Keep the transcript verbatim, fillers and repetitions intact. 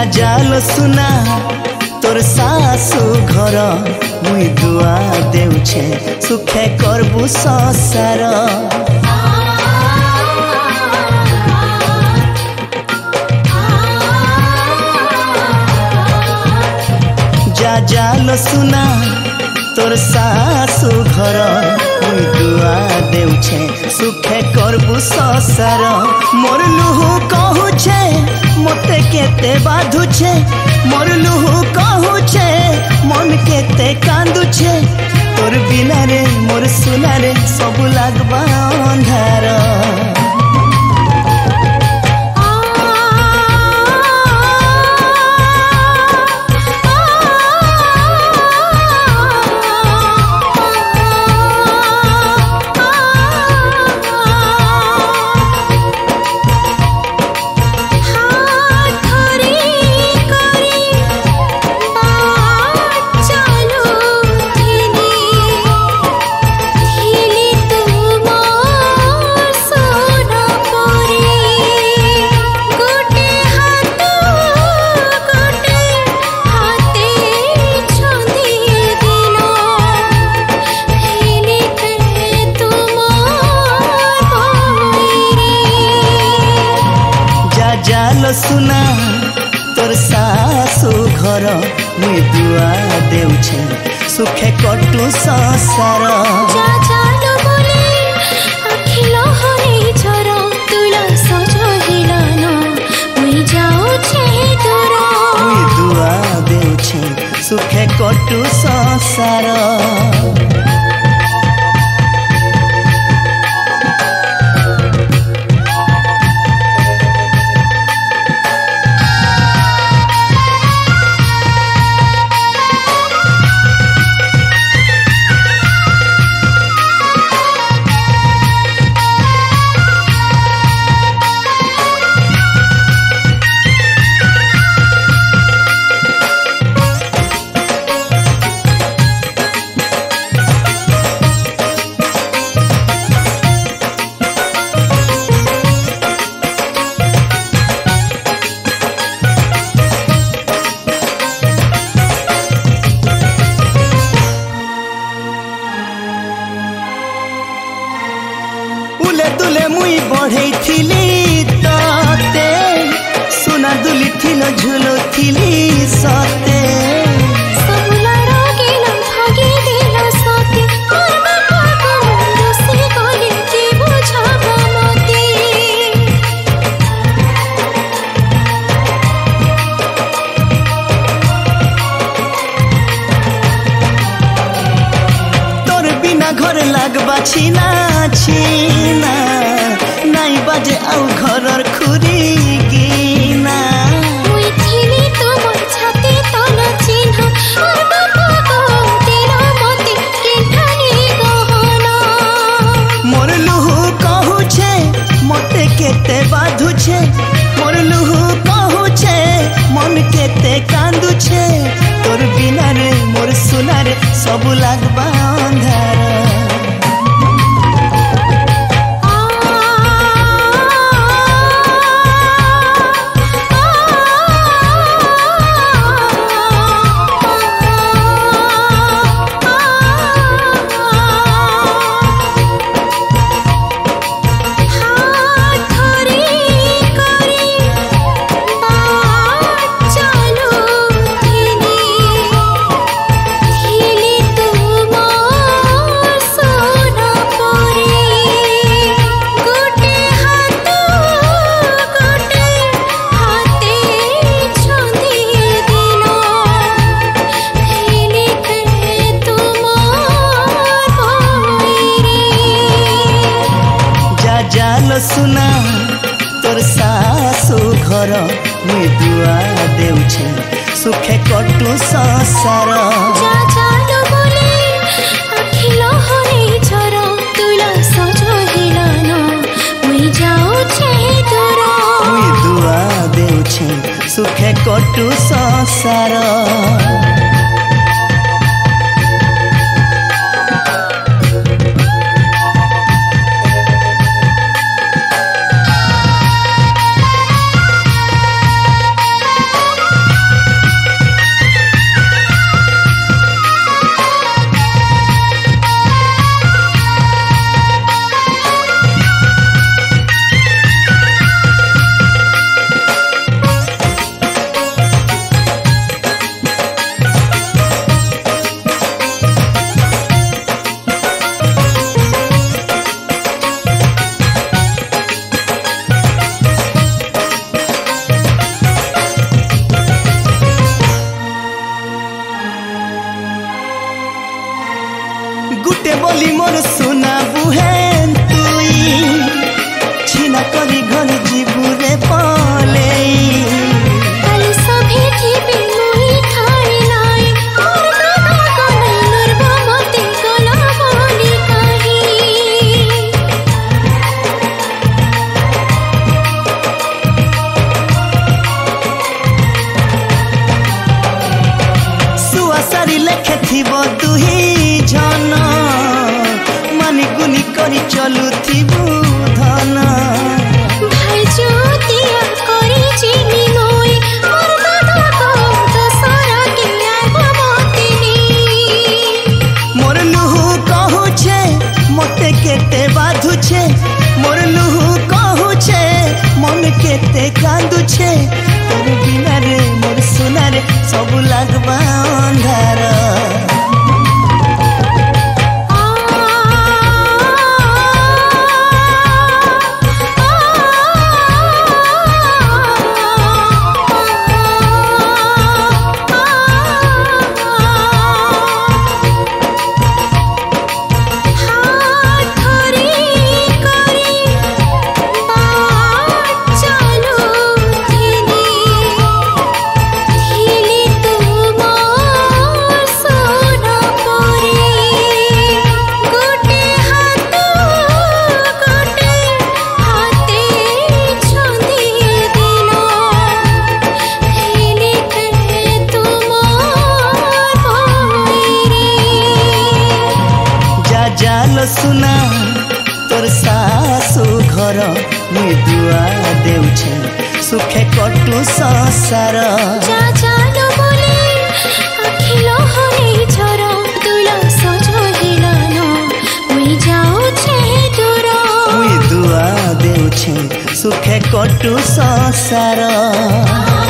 जालो सुना तोर सासु घर मुई दुआ देउछे सुखे करबु संसार। जा जालो सुना तोर सासु घर मुई दुआ देउछे सुखे करबु संसार। मोर लुहु कहूछे मते केते बाधुछे, मोर लुहु कहूछे मन केते कांदुछे। तोर बिना रे मोर सुना रे सब लागबा अंधार। जालो सुना तोर सासु घर मुई दुआ देउछे सुखे कटु संसार। जा जालो बोले अखिल हरे झर तुला सजहिला न मुई जाउछे दूर। मुई दुआ देउछे सुखे कटु संसार। दुले दुले मुई बढ़े थिली ताते सुना दुली थिलो झुलो थिली साते। सबुला रोगेला भागे देला साथे मोर बापा को मुंडो से गले के बुझाबो मते। तोर बिना घर लागबा छीना छीना नाई बाजे आउ घरर खुरी गिना। मुई थिली तोमर छाते तला चिन्ह मोर बापा को तेरा मते केठानी गहना। मोर लुहु कहूछे मते केते बाधुछे, मोर लुहु कहूछे मन केते कांदुछे। तोर बिना रे मोर सुना रे सब लागबा अंधार। जालो सुना तोर सासु घर मुई दुआ देउछे सुखे कटु संसार। जा जालो बोले अखिल हरे झर तुला सजहिला न मुई जाउछे दूर। मुई दुआ देउछे सुखे कटु संसार। बोली मोर सुना बुहेन तुई छिना करी घर जीबुरे पले काली सभी थी मुई ठाई लाई और दादा कनै नरबा मते गला बोली कही सुआसारी लेखे थिबो दुही झन मानी गुनी करी चलु थिबु धन भाई ज्योतिया करी चिनी मोई मोर दादा को तो सारा के आगो मोतिनी मोर लुहु कहू छे मते केते बाधु छे मोर लुहु कहू छे मन केते कांदु छे तोर बिना रे मोर सोना रे सब लागबा अंधार जालो सुना तोर सासु घर मुई दुआ देउछे सुखे कटु संसार जा जानो बोले अखिलो हरे झर तुला सजो हिलानो मुई जाऊ छे दूर मुई दुआ देउछे सुखे कटु संसार।